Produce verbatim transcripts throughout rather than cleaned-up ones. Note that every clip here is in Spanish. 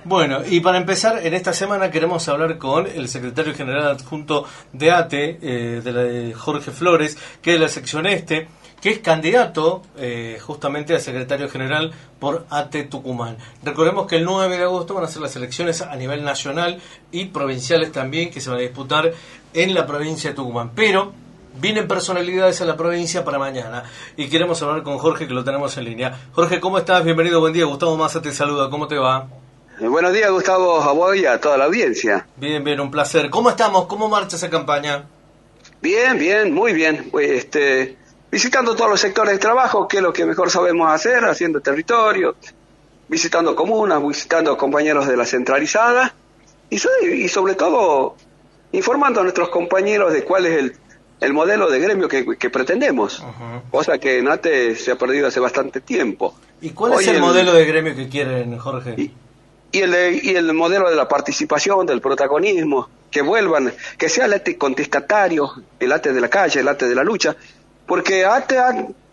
Bueno, y para empezar, en esta semana queremos hablar con el secretario general adjunto de A T E, eh, de, la, de Jorge Flores, que es de la sección este, que es candidato eh, justamente a secretario general por A T E Tucumán. Recordemos que el nueve de agosto van a ser las elecciones a nivel nacional y provinciales también, que se van a disputar en la provincia de Tucumán. Pero vienen personalidades a la provincia para mañana y queremos hablar con Jorge, que lo tenemos en línea. Jorge, ¿cómo estás? Bienvenido, buen día. Gustavo Massa te saluda. ¿Cómo te va? Eh, buenos días, Gustavo, a vos y a toda la audiencia. Bien, bien, un placer. ¿Cómo estamos? ¿Cómo marcha esa campaña? Bien, bien, muy bien. Este, visitando todos los sectores de trabajo, que es lo que mejor sabemos hacer, haciendo territorio, visitando comunas, visitando compañeros de la centralizada y, y sobre todo informando a nuestros compañeros de cuál es el, el modelo de gremio que, que pretendemos, uh-huh. Cosa que en A T E se ha perdido hace bastante tiempo. ¿Y cuál Hoy es el, el modelo de gremio que quieren, Jorge? Y, Y el, y el modelo de la participación, del protagonismo, que vuelvan, que sea el A T E contestatario, el A T E de la calle, el A T E de la lucha, porque A T E,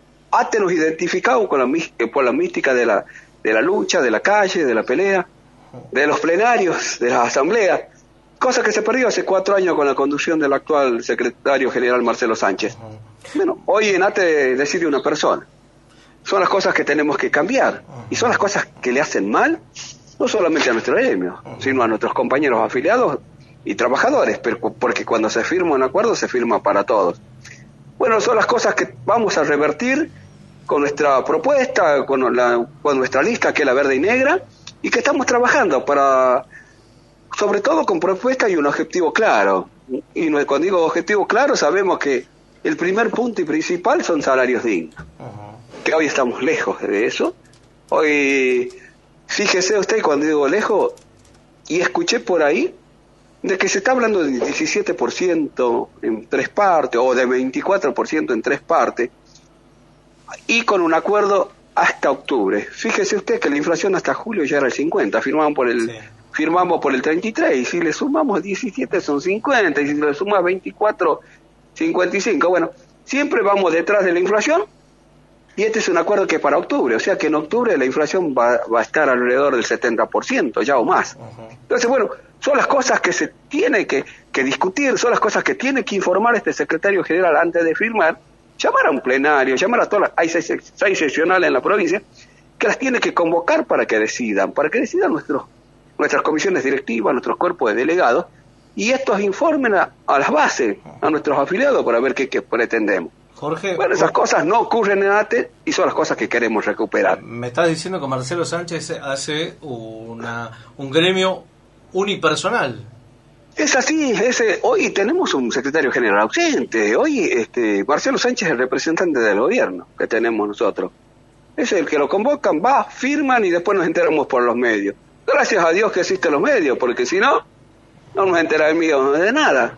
A T E nos identificamos con la, por la mística de la, de la lucha, de la calle, de la pelea, de los plenarios, de las asambleas, cosa que se perdió hace cuatro años con la conducción del actual secretario general Marcelo Sánchez. Bueno, hoy en A T E decide una persona. Son las cosas que tenemos que cambiar, y son las cosas que le hacen mal, no solamente a nuestro gremio, sino a nuestros compañeros afiliados y trabajadores, pero porque cuando se firma un acuerdo se firma para todos. Bueno, son las cosas que vamos a revertir con nuestra propuesta, con, la, con nuestra lista, que es la verde y negra, y que estamos trabajando para, sobre todo con propuesta y un objetivo claro. Y cuando digo objetivo claro, sabemos que el primer punto y principal son salarios dignos, uh-huh. que hoy estamos lejos de eso. Hoy... Fíjese usted cuando digo lejos, y escuché por ahí de que se está hablando de diecisiete por ciento en tres partes, o de veinticuatro por ciento en tres partes, y con un acuerdo hasta octubre. Fíjese usted que la inflación hasta julio ya era el cincuenta, firmamos por el, sí. firmamos por el treinta y tres, y si le sumamos diecisiete son cincuenta, y si le sumas veinticuatro, cincuenta y cinco. Bueno, siempre vamos detrás de la inflación. Y este es un acuerdo que es para octubre, o sea que en octubre la inflación va, va a estar alrededor del setenta por ciento, ya o más. Uh-huh. Entonces, bueno, son las cosas que se tiene que, que discutir, son las cosas que tiene que informar este secretario general antes de firmar, llamar a un plenario, llamar a todas las, hay seis, seis seccionales en la provincia, que las tiene que convocar para que decidan, para que decidan nuestros, nuestras comisiones directivas, nuestros cuerpos de delegados, y estos informen a, a las bases, a nuestros afiliados, para ver qué, qué pretendemos. Jorge, bueno, esas cosas no ocurren en A T E y son las cosas que queremos recuperar. Me estás diciendo que Marcelo Sánchez hace una, un gremio unipersonal. Es así, ese, hoy tenemos un secretario general ausente, hoy este Marcelo Sánchez es el representante del gobierno que tenemos nosotros. Es el que lo convocan, va, firman y después nos enteramos por los medios. Gracias a Dios que existen los medios, porque si no, no nos enteramos de nada.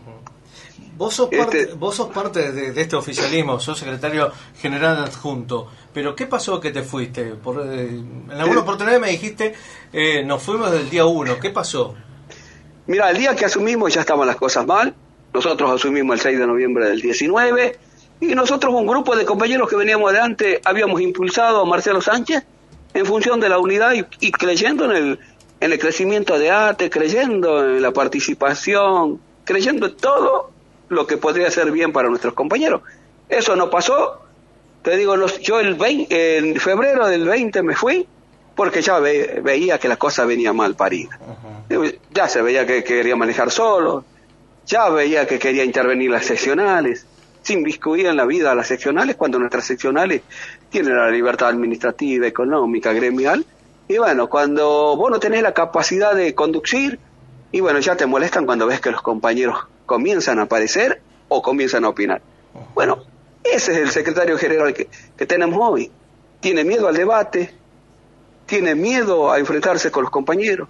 Vos sos parte, este, vos sos parte de, de este oficialismo, sos secretario general adjunto, pero ¿qué pasó que te fuiste? Por, eh, en alguna eh, oportunidad me dijiste, eh, nos fuimos del día uno, ¿qué pasó? Mira, el día que asumimos ya estaban las cosas mal, nosotros asumimos el seis de noviembre del diecinueve, y nosotros, un grupo de compañeros que veníamos adelante, habíamos impulsado a Marcelo Sánchez en función de la unidad y, y creyendo en el, en el crecimiento de A T E, creyendo en la participación, creyendo en todo lo que podría ser bien para nuestros compañeros. Eso no pasó. Te digo, yo el veinte, en febrero del veinte me fui porque ya ve, veía que la cosa venía mal parida. Uh-huh. Ya se veía que quería manejar solo, ya veía que quería intervenir las seccionales, sin inmiscuir en la vida a las seccionales, cuando nuestras seccionales tienen la libertad administrativa, económica, gremial, y bueno, cuando vos no tenés la capacidad de conducir, y bueno, ya te molestan cuando ves que los compañeros comienzan a aparecer o comienzan a opinar. Bueno, ese es el secretario general que, que tenemos hoy. Tiene miedo al debate, tiene miedo a enfrentarse con los compañeros.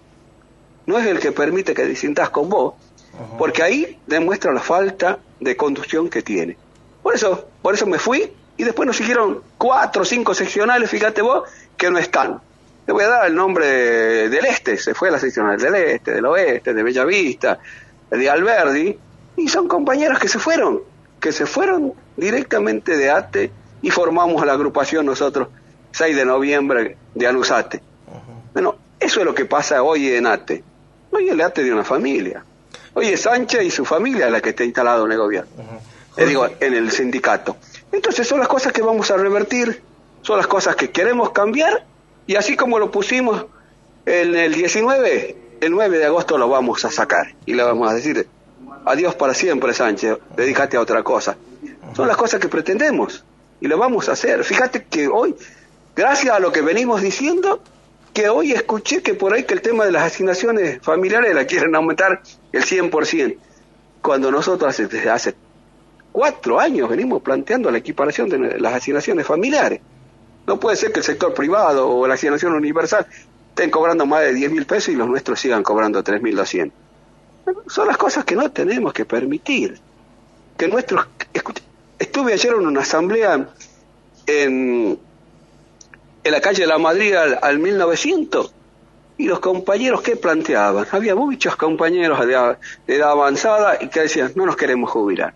No es el que permite que disintas con vos, uh-huh. porque ahí demuestra la falta de conducción que tiene. Por eso, por eso me fui, y después nos siguieron cuatro o cinco seccionales, fíjate vos, que no están. Le voy a dar el nombre de, del este, se fue a la seccional del este, del oeste, de Bellavista, de Alberdi, y son compañeros que se fueron, que se fueron directamente de A T E y formamos la agrupación nosotros, seis de noviembre de ANUSATE. Uh-huh. Bueno, Eso es lo que pasa hoy en ATE. Hoy el ATE de una familia. Hoy es Sánchez y su familia la que está instalado en el gobierno. Uh-huh. Eh, digo, en el sindicato. Entonces son las cosas que vamos a revertir, son las cosas que queremos cambiar, y así como lo pusimos en el diecinueve, el nueve de agosto lo vamos a sacar. Y le vamos a decir, adiós para siempre, Sánchez, dedícate a otra cosa. Son las cosas que pretendemos, y lo vamos a hacer. Fíjate que hoy, gracias a lo que venimos diciendo, que hoy escuché que por ahí que el tema de las asignaciones familiares la quieren aumentar el cien por ciento, cuando nosotros hace, desde hace cuatro años venimos planteando la equiparación de las asignaciones familiares. No puede ser que el sector privado o la asignación universal estén cobrando más de diez mil pesos y los nuestros sigan cobrando tres mil doscientos. Son las cosas que no tenemos que permitir. Que nuestros... Escucha, estuve ayer en una asamblea en, en la calle de la Madrid al, al mil novecientos, y los compañeros que planteaban, había muchos compañeros de, de edad avanzada y que decían, no nos queremos jubilar.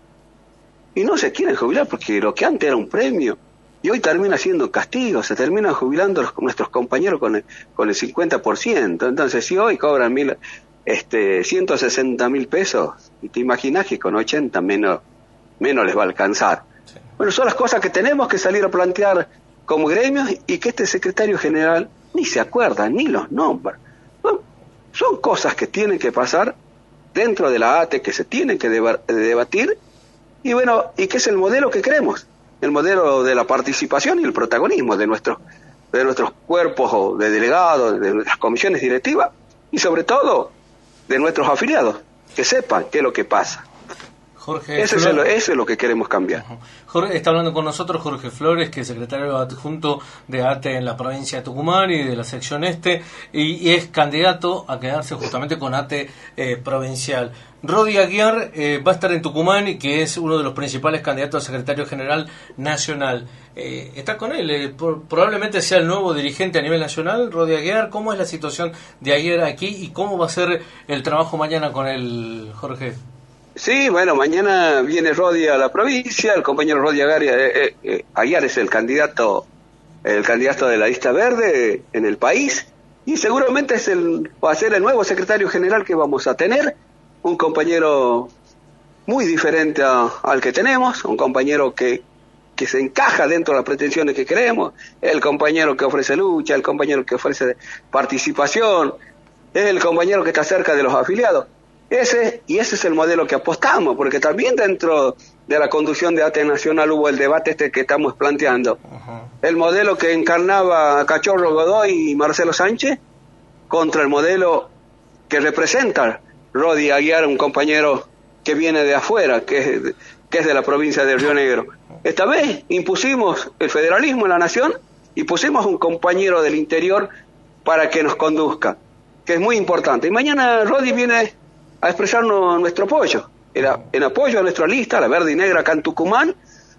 Y no se quieren jubilar porque lo que antes era un premio, y hoy termina siendo castigo, se terminan jubilando los, nuestros compañeros con el, con el cincuenta por ciento. Entonces, si hoy cobran mil, este, ciento sesenta mil pesos, y te imaginas que con ochenta menos, menos les va a alcanzar. Sí. Bueno, son las cosas que tenemos que salir a plantear como gremios, y que este secretario general ni se acuerda, ni los nombra. Son, son cosas que tienen que pasar dentro de la ATE, que se tienen que deba, debatir, y bueno, y que es el modelo que queremos, el modelo de la participación y el protagonismo de nuestros de nuestros cuerpos de delegados, de nuestras comisiones directivas, y sobre todo de nuestros afiliados, que sepan qué es lo que pasa. Jorge eso, es lo, eso es lo que queremos cambiar. Uh-huh. Jorge, está hablando con nosotros Jorge Flores, que es secretario adjunto de ATE en la provincia de Tucumán y de la sección este, y, y es candidato a quedarse justamente con ATE eh, provincial. Rodi Aguiar eh, va a estar en Tucumán, y que es uno de los principales candidatos a secretario general nacional. Eh, ¿Está con él? Eh, por, probablemente sea el nuevo dirigente a nivel nacional, Rodi Aguiar. ¿Cómo es la situación de Aguiar aquí y cómo va a ser el trabajo mañana con él, Jorge? Sí, bueno, mañana viene Rodi a la provincia, el compañero Rodi Aguiar, eh, eh, Aguiar es el candidato, el candidato de la lista verde en el país, y seguramente es el, va a ser el nuevo secretario general que vamos a tener, un compañero muy diferente a, al que tenemos, un compañero que, que se encaja dentro de las pretensiones que queremos, el compañero que ofrece lucha, el compañero que ofrece participación, el compañero que está cerca de los afiliados. Ese, y ese es el modelo que apostamos, porque también dentro de la conducción de ATE Nacional hubo el debate este que estamos planteando. Uh-huh. El modelo que encarnaba Cachorro Godoy y Marcelo Sánchez contra el modelo que representa Rodi Aguiar, un compañero que viene de afuera, que es, que es de la provincia de Río Negro. Esta vez impusimos el federalismo en la nación y pusimos un compañero del interior para que nos conduzca, que es muy importante. Y mañana Rodi viene a expresarnos nuestro apoyo, en, en apoyo a nuestra lista, la verde y negra acá en Tucumán,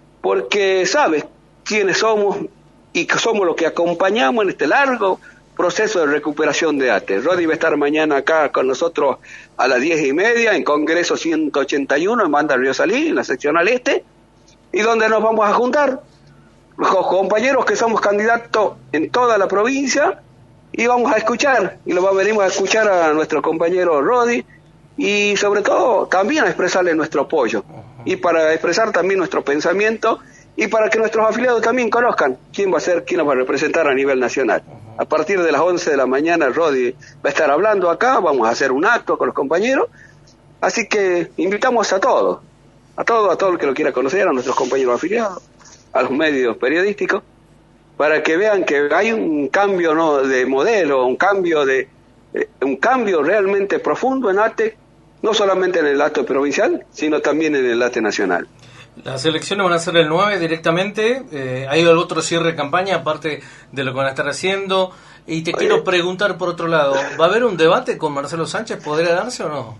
porque sabe quiénes somos y que somos los que acompañamos en este largo proceso de recuperación de ATE. Rodi va a estar mañana acá con nosotros a las diez y media en Congreso ciento ochenta y uno en Banda Río Salí, en la seccional este, y donde nos vamos a juntar los compañeros que somos candidatos en toda la provincia, y vamos a escuchar, y lo venimos a escuchar a nuestro compañero Rodi, y sobre todo también a expresarle nuestro apoyo, y para expresar también nuestro pensamiento, y para que nuestros afiliados también conozcan quién va a ser, quién nos va a representar a nivel nacional. A partir de las once de la mañana Rodi va a estar hablando acá, vamos a hacer un acto con los compañeros, así que invitamos a todos, a todos, a todo el que lo quiera conocer, a nuestros compañeros afiliados, a los medios periodísticos, para que vean que hay un cambio, ¿no?, de modelo, un cambio de eh, un cambio realmente profundo en ATE, no solamente en el ATE provincial, sino también en el ATE nacional. Las elecciones van a ser el nueve directamente. Eh, ¿Hay algún otro cierre de campaña aparte de lo que van a estar haciendo? Y te Oye, quiero preguntar por otro lado, ¿va a haber un debate con Marcelo Sánchez? ¿Podría darse o no?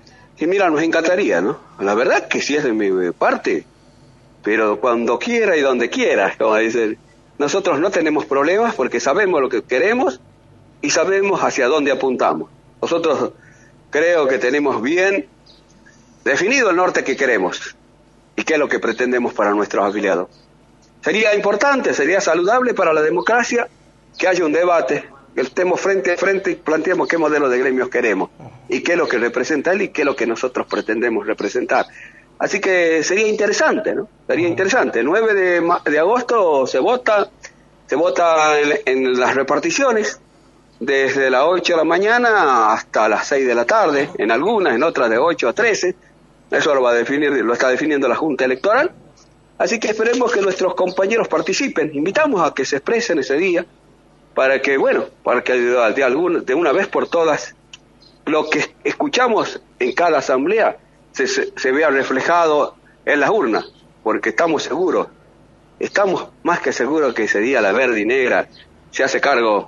Y mira, nos encantaría, ¿no? La verdad que sí es de mi parte, pero cuando quiera y donde quiera, como dicen. Nosotros no tenemos problemas porque sabemos lo que queremos y sabemos hacia dónde apuntamos. Nosotros creo que tenemos bien definido el norte que queremos y qué es lo que pretendemos para nuestros afiliados. Sería importante, sería saludable para la democracia que haya un debate que estemos frente a frente y planteemos qué modelo de gremios queremos y qué es lo que representa él y qué es lo que nosotros pretendemos representar. Así que sería interesante, ¿no? Sería interesante. El nueve de agosto se vota, se vota en, en las reparticiones desde las ocho de la mañana hasta las seis de la tarde, en algunas, en otras de ocho a trece. Eso lo va a definir, lo está definiendo la Junta Electoral. Así que esperemos que nuestros compañeros participen. Invitamos a que se expresen ese día para que, bueno, para que de, alguna, de una vez por todas lo que escuchamos en cada asamblea se, se, se vea reflejado en las urnas, porque estamos seguros, estamos más que seguros que ese día la verde y negra se hace cargo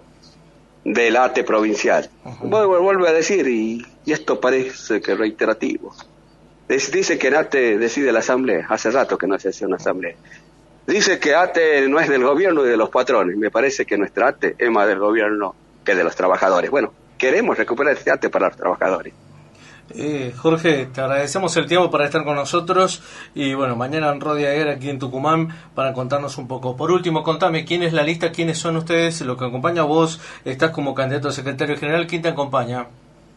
del A T E provincial. Uh-huh. Vuelvo, vuelvo a decir, y, y esto parece que reiterativo. Dice que en A T E decide la asamblea, hace rato que no se hace una asamblea. Dice que A T E no es del gobierno y de los patrones, me parece que nuestra A T E es más del gobierno que de los trabajadores. Bueno, queremos recuperar este A T E para los trabajadores. Eh, Jorge, te agradecemos el tiempo para estar con nosotros y bueno, mañana en Radio Aguera aquí en Tucumán para contarnos un poco. Por último, contame quién es la lista, quiénes son ustedes, lo que acompaña. Vos estás como candidato a secretario general, ¿quién te acompaña?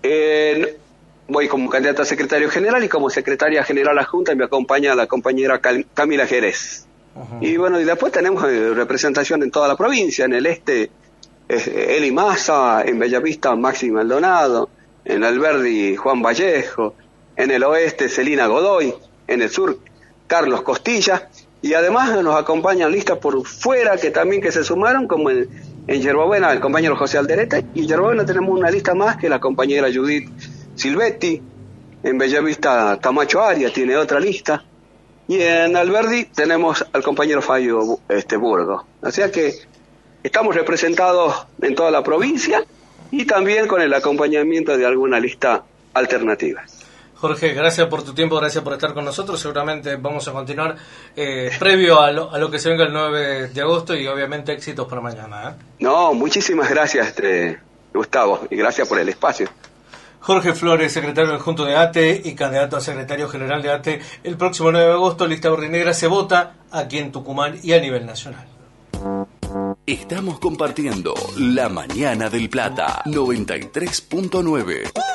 Eh, voy como candidato a secretario general y como secretaria general adjunta me acompaña la compañera Camila Jerez. Uh-huh. Y bueno, y después tenemos representación en toda la provincia, en el este eh, Eli Massa, en Bellavista Máximo Maldonado, en Alberdi Juan Vallejo, en el oeste Celina Godoy, en el sur Carlos Costilla, y además nos acompañan listas por fuera que también que se sumaron, como en, en Yerbabuena el compañero José Alderete, y en Yerbabuena tenemos una lista más que la compañera Judith Silvetti, en Bellavista Camacho Arias tiene otra lista, y en Alberdi tenemos al compañero Fabio este, Burgo. O sea que estamos representados en toda la provincia, y también con el acompañamiento de alguna lista alternativa. Jorge, gracias por tu tiempo, gracias por estar con nosotros. Seguramente vamos a continuar eh, previo a lo, a lo que se venga el nueve de agosto y obviamente éxitos para mañana. ¿eh? No, muchísimas gracias, este, Gustavo, y gracias por el espacio. Jorge Flores, secretario adjunto de A T E y candidato a secretario general de A T E. El próximo nueve de agosto, lista verde y negra se vota aquí en Tucumán y a nivel nacional. Estamos compartiendo La Mañana del Plata noventa y tres punto nueve.